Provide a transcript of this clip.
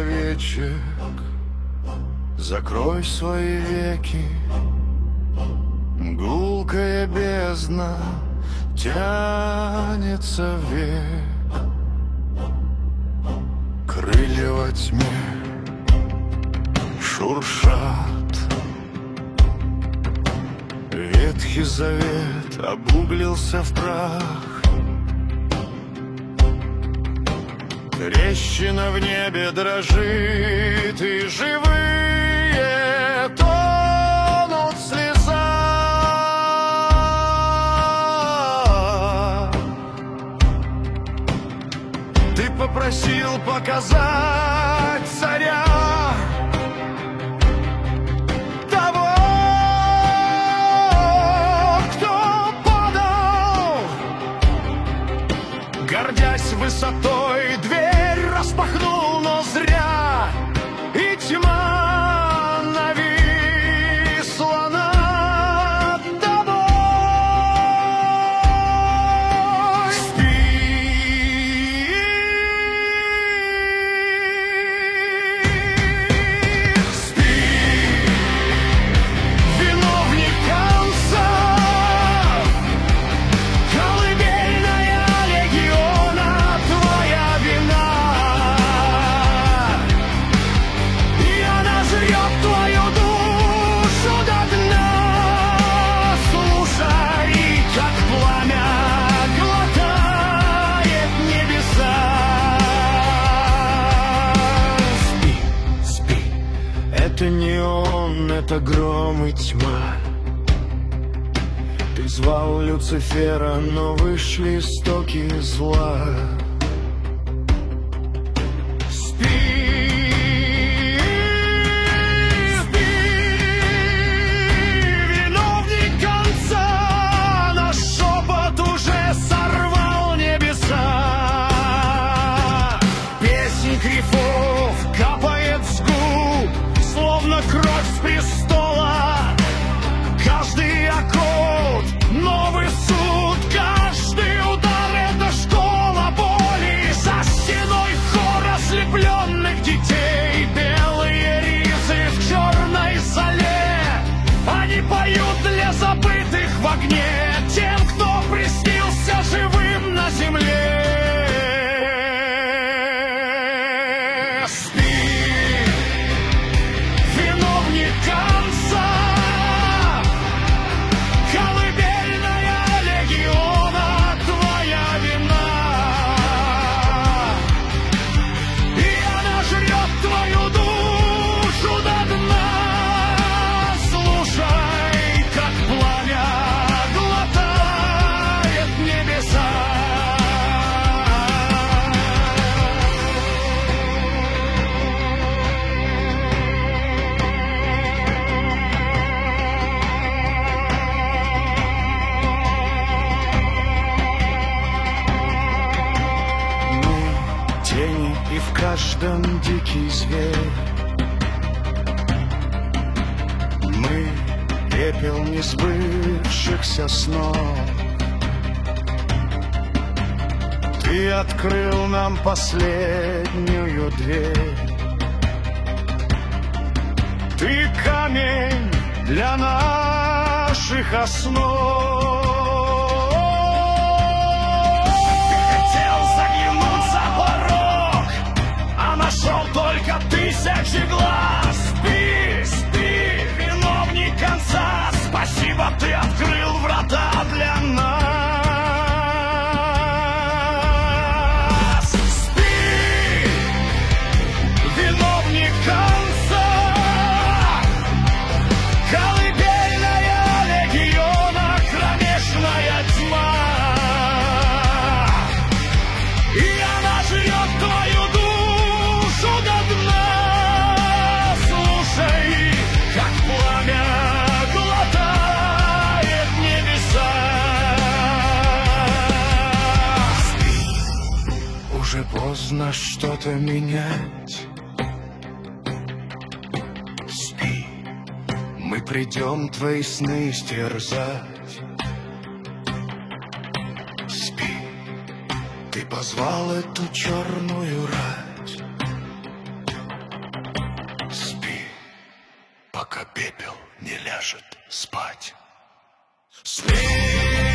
человечек, закрой свои веки. Гулкая бездна тянется вверх, крылья во тьме шуршат. Ветхий Завет обуглился в прах. Трещина в небе дрожит, и живые тонут в слезах. Ты попросил показать царя, того, кто падал, гордясь высотой, дверь распахнул, но зря, и тьма нависла над тобой. Спи, спи, виновник конца, колыбельная легиона, твоя вина. И она жрет твою душу до дна. Слушай, как пламя глотает небеса. Спи, спи, это не он, это гром и тьма. Ты звал Люцифера, но вышли истоки зла. Спи, спи, виновник конца, наш шепот уже сорвал небеса. Песнь грифов капает с губ, словно кровь с престола. Каждый аккорд — новый суд, каждый удар — это школа боли. За стеной хор ослепленных детей, белые ризы в черной зале. Они поют для забытых в огне, тем, кто приснился живым на земле. Спи, виновник конца, колыбельная легиона, твоя вина. И она жрет твою душу до дна. Слушай, как пламя глотает небеса. Мы тени, и в каждом дикий зверь. Мы пепел несбывшихся снов. Ты открыл нам последнюю дверь. Ты камень для наших основ. Ты хотел заглянуть за порог, а нашел только тысячи глаз. Спи, спи, виновник конца, спасибо, ты открыл врата для нас. Спи, виновник конца, колыбельная легиона, кромешная тьма. И она жрет твою душу до дна. Слушай, как пламя глотает небеса. Спи, уже поздно что-то менять. Спи, мы придем твои сны стерзать. Спи, ты позвал эту черную рать. пока пепел не ляжет спать. Спи!